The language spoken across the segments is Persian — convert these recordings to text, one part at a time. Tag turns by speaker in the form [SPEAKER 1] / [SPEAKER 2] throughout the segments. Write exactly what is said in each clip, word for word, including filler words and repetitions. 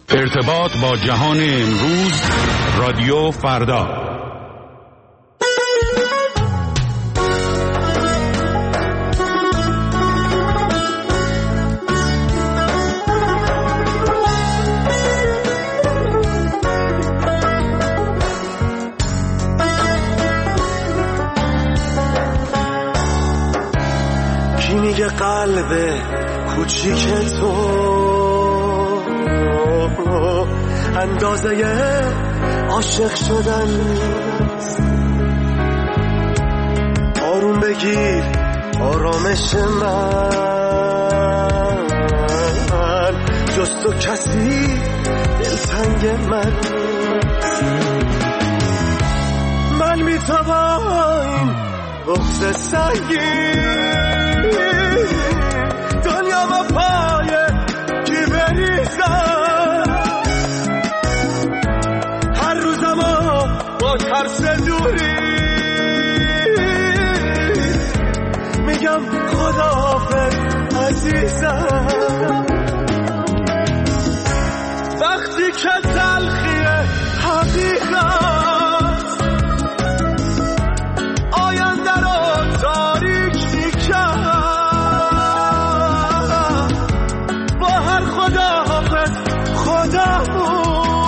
[SPEAKER 1] ارتباط با جهان امروز، رادیو فردا.
[SPEAKER 2] کی میگه قلب کوچیک تو اندازه عاشق شدن نیست؟ آروم بگیر آرامش من، جز تو کسی دلتنگ من نیست. من میتوان این بغض سنگین دنیا با پای کی بریزم، با ترس دوری میگم خداحافظ عزیزم. وقتی که تلخی حقیقت آینده رو تاریک میکرد، با هر خداحافظ خدامون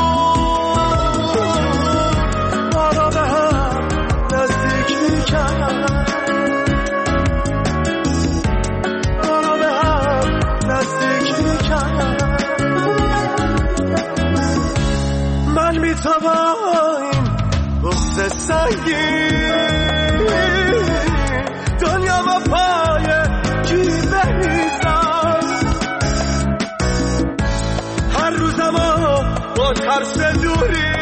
[SPEAKER 2] تا با این بغض سنگین دنیا با پای کی بریزم، هر روزم با ترس دوری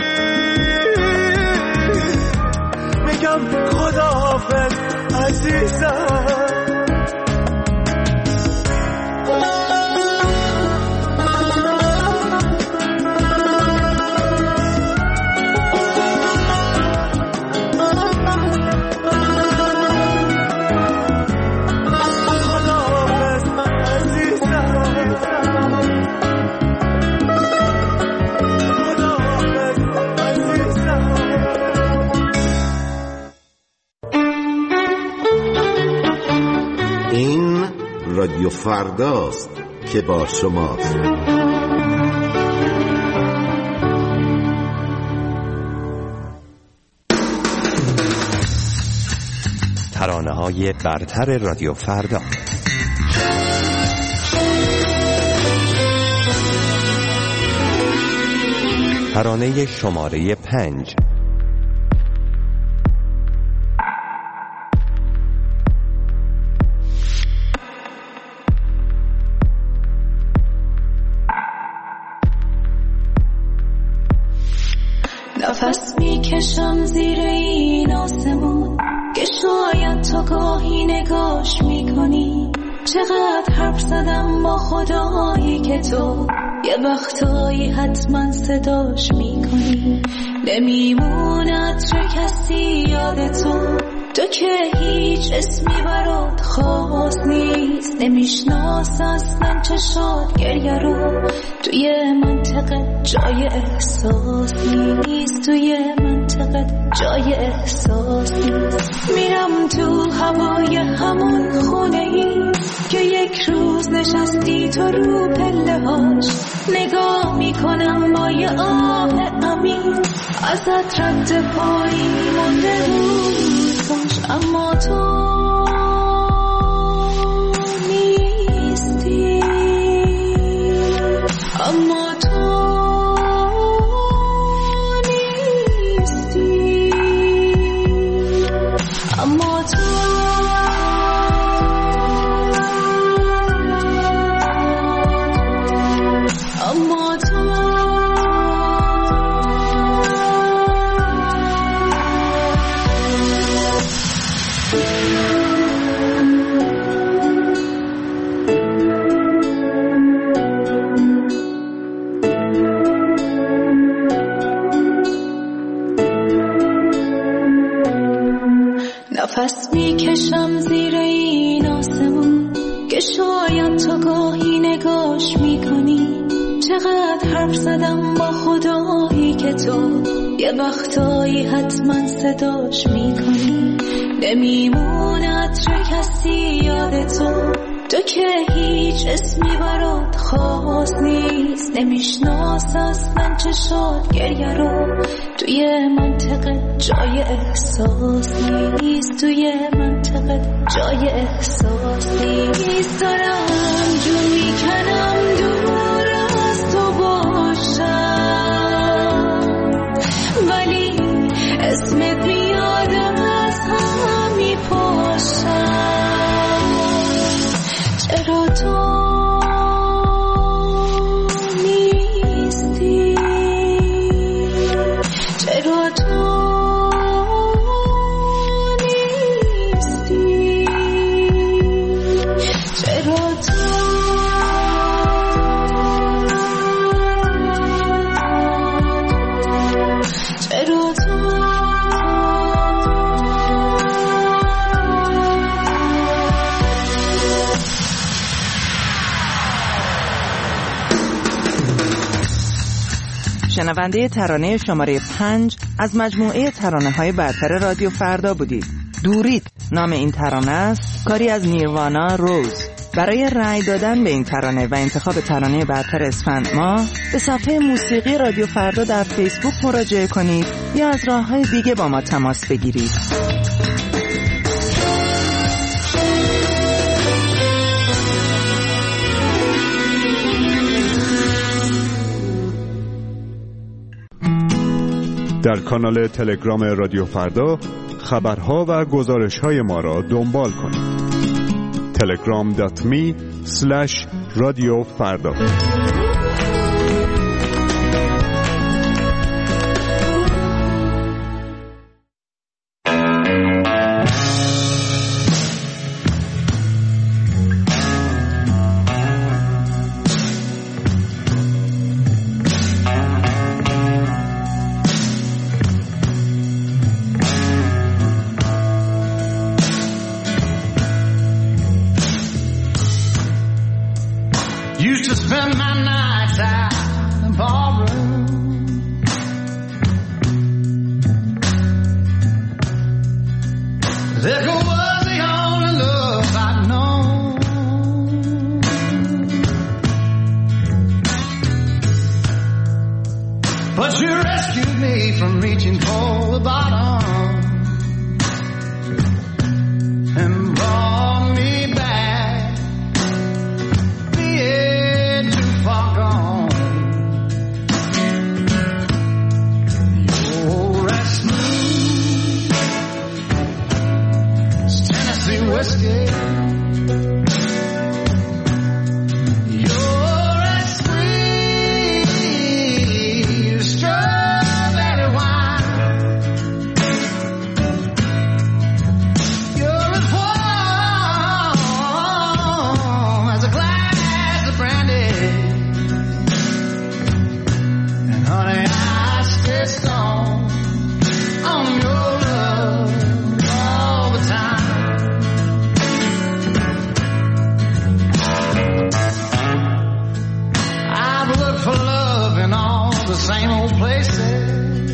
[SPEAKER 2] میگم خداحافظ عزیزم.
[SPEAKER 3] رادیو فرداست که با شماست.
[SPEAKER 4] ترانه‌های برتر رادیو فردا. ترانه شماره پنج.
[SPEAKER 5] نفس میکشم زیر این آسمون که شاید تو گاهی نگاش میکنی. چقدر حرف زدم با خدایی که تو یه وقتایی حتما صداش میکنی. نمیموند چه کسی یاد تو، تو که هیچ اسمی برات خاص نیست. نمیشناس اصلا چشات گریه رو، توی منطقه جای احساس نیست. توی منطقه جای احساس نیست. میرم تو هوای همون خونه ای که یک روز نشستی تو رو پله هاش. نگاه میکنم با یه آه عمیق، ازت رد پایی مونده روزاش، اما تو نیستی. اما تو نیستی. اما تو اما تو نفس میکشم زیر این آسمون که شاید تو گاهی نگاش میکنی. چقدر حرف زدم با خدایی که تو یه وقتایی حتما صداش میکنی، نمیمونه عطر کسی یاد تو، تو که هیچ اسمی برات خاص نیست، نمیشناس اصلا چشات گریه رو، توی منطقه جای احساس نیست، توی منطقه جای احساس نیست. دارم جو میکنم دور از تو باشم، ولی اسمت میادم از هم میپاشم. چرا تو نیستی؟ چرا تو نیستی؟ چرا تو چرا تو
[SPEAKER 6] شنونده ترانه شماره پنج از مجموعه ترانه‌های برتر رادیو فردا بودید. دورید نام این ترانه است، کاری از نیروانا روز. برای رأی دادن به این ترانه و انتخاب ترانه برتر اسفند ماه به صفحه موسیقی رادیو فردا در فیسبوک مراجعه کنید یا از راه‌های دیگه با ما تماس بگیرید.
[SPEAKER 1] در کانال تلگرام رادیو فردا خبرها و گزارش‌های ما را دنبال کنید. تلگرام دات می اسلش رادیو فردا.
[SPEAKER 7] Used to spend my nights out in ballroom. Liquor was the only love I'd known. But you rescued me from reaching for the bottom and brought me back. Whiskey. You're as sweet as strawberry wine. You're as warm as a glass of brandy. And honey, I stay strong on your love all the time. For love in all the same old places,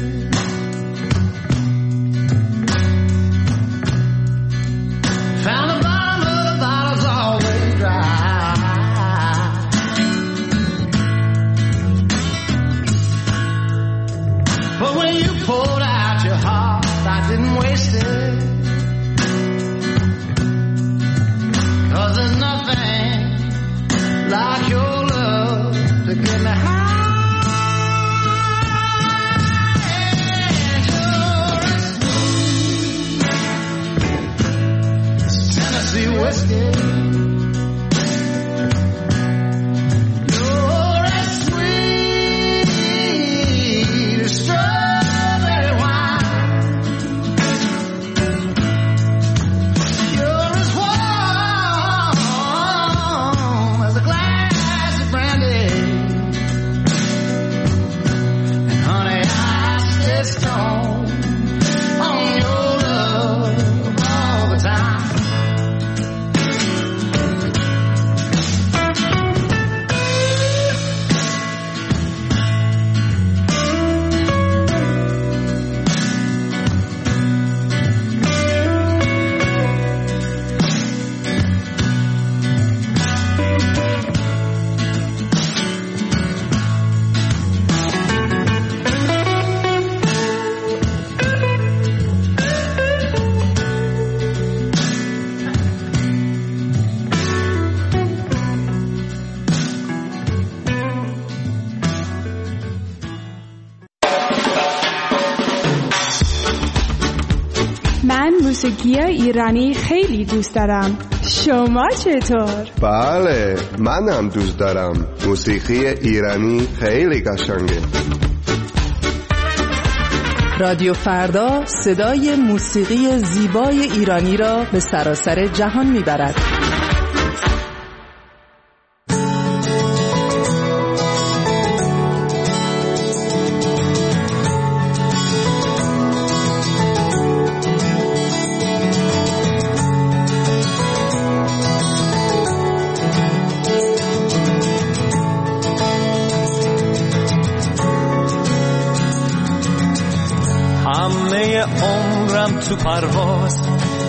[SPEAKER 7] found the bottom of the bottle's always dry. But when you poured out your heart, I didn't waste it, 'cause there's nothing like your love to get me high. Tennessee whiskey. You're as sweet as strawberry wine.
[SPEAKER 8] موسیقی ایرانی خیلی دوست دارم. شما چطور؟
[SPEAKER 9] بله، منم دوست دارم. موسیقی ایرانی خیلی قشنگه.
[SPEAKER 6] رادیو فردا صدای موسیقی زیبای ایرانی را به سراسر جهان میبرد.
[SPEAKER 2] عمرم تو پرواز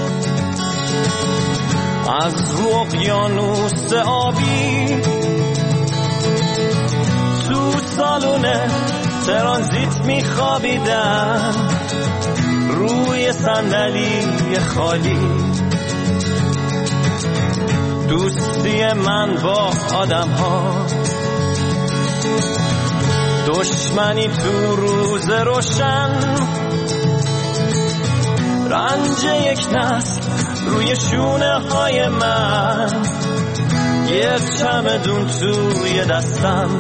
[SPEAKER 2] از رو اقیانوس آبی، تو سالونه ترانزیت میخوابیدم روی صندلی خالی. دوستی من با آدم ها، دشمنی تو روز روشن، رنج یک نسل روی شونه های من، یه چمدون توی دستم.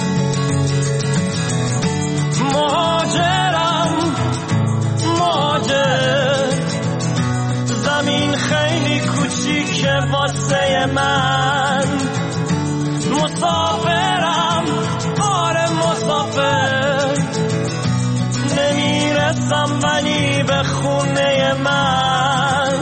[SPEAKER 2] مهاجرم مهاجر، زمین خیلی کوچیکه واسه من. مسافرم آره مسافر، نمیرسم ولی به خونه من.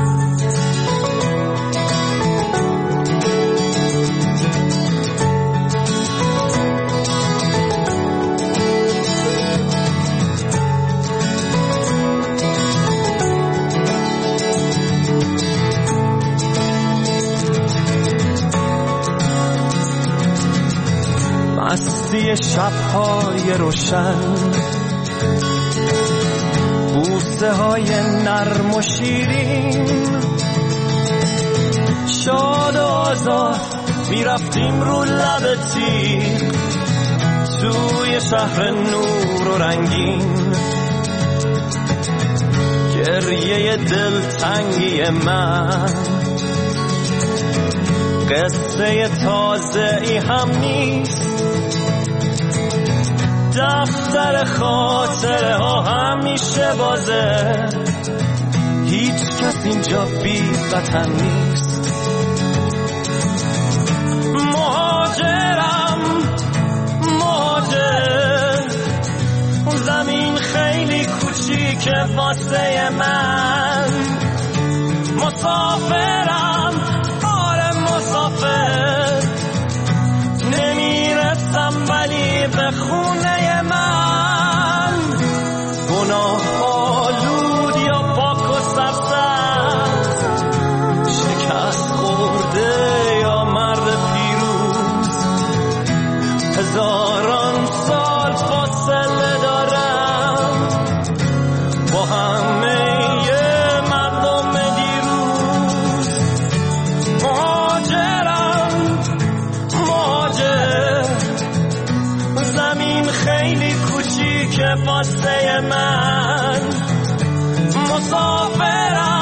[SPEAKER 2] مستی شب‌های روشن، بوسه های نرم و شیرین، شاد و آزاد میرفتیم رو لب تیغ توی شهر نور و رنگین. گریه دلتنگی من قصه تازه ای هم نیست، دفتر خاطره ها همیشه بازه، هیچ کس اینجا بی وطن نیست. مهاجرم مهاجر، زمین خیلی کوچیکه واسه من. مسافرم آره مسافر، نمیرسم ولی به خونه من. گناه آلود یا پاک و سرسبز، شکست خورده یا مرد پیروز، هزاران سال فاصله دارم با همه مردم دیروز. مهاجرم مهاجر، زمین خیلی کوچیکه واسه من. مسافرم